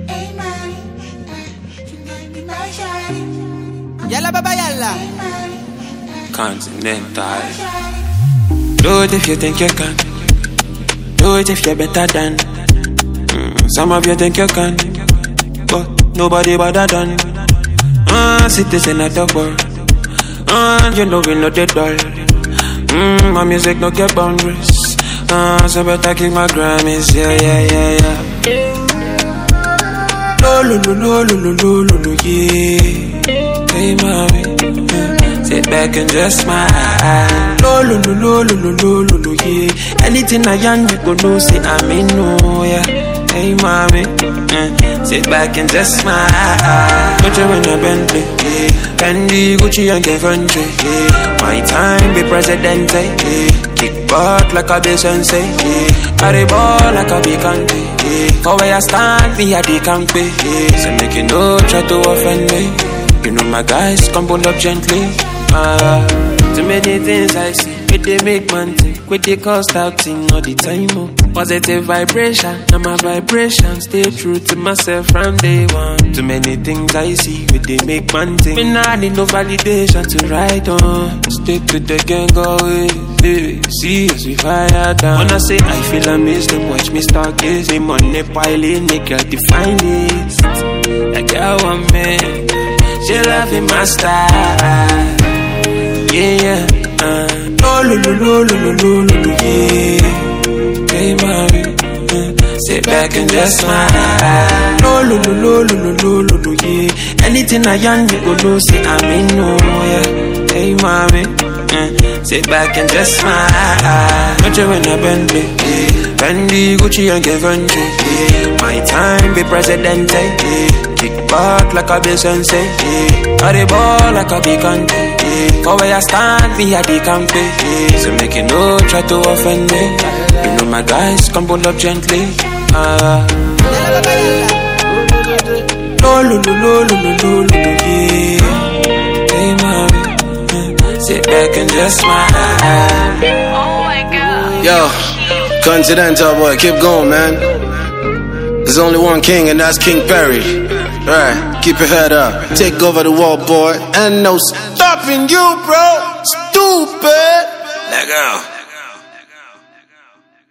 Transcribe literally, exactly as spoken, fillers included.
Yalla baba yalla. Continental. Do it if you think you can. Do it if you're better than. Mm, some of you think you can, but nobody better than. Ah, uh, citizen of the world. Ah, uh, you know we know the doll. Mm, my music no get boundaries. Ah, uh, so better keep my Grammys. Yeah, yeah, yeah, yeah. Lo lo lo lo lo lo lo lo yeah. Hey mommy, uh, sit back and just smile. Lo lo lo lo lo lo lo lo yeah. Anything I yarn you go know say I mean no yeah. Hey mommy, uh, sit back and just smile. Put you in a Bentley, yeah. Fendi, Gucci and Givenchy, yeah. My time be presidente, yeah. Kick butt like a big sensei, yeah. Carry ball like a big country, yeah. For where I stand, me a the campy, yeah. So make you know, try to offend me. You know my guys, come pull up gently. Ah, too many things I see, with they make man think, with they cost out thing all the time. Oh. Positive vibration, now my vibration stay true to myself from day one. Too many things I see, with they make man think. Me nah need no validation to ride on. Stick to the gang always. Hey, see as we fire down. When I say I feel amazed, them watch me start gazing. Money piling, make her define it. Like I want me, she loving my style. Yeah, yeah, uh. Oh, lo, lo, lo, lo, lo, lo, lo, lo, yeah. Hey, mommy, uh. Sit back and just smile. Oh, lo, lo, lo, lo, lo, lo, lo, lo, yeah. Anything I yarn, you go know, say I mean no, yeah. Hey, mommy, uh. Sit back and just smile. Put you in a Bentley, yeah. Fendi, Gucci and Givenchy, yeah. My time be presidente, yeah. Kick back like a big sensei, yeah. Carry ball like a big country, yeah. For where I stand, me a the campy, yeah. So make you know, try to offend me. You know my guys, come pull up gently. Ah. Lo lo lo lo lo lo lo lo yeah. Hey mommy, uh, sit back and just smile. Oh my god. Yo, Continental boy, keep going, man. There's only one king, and that's King Perry. Right, keep your head up. Take over the world, boy. And no stopping you, bro. Stupid. Let go.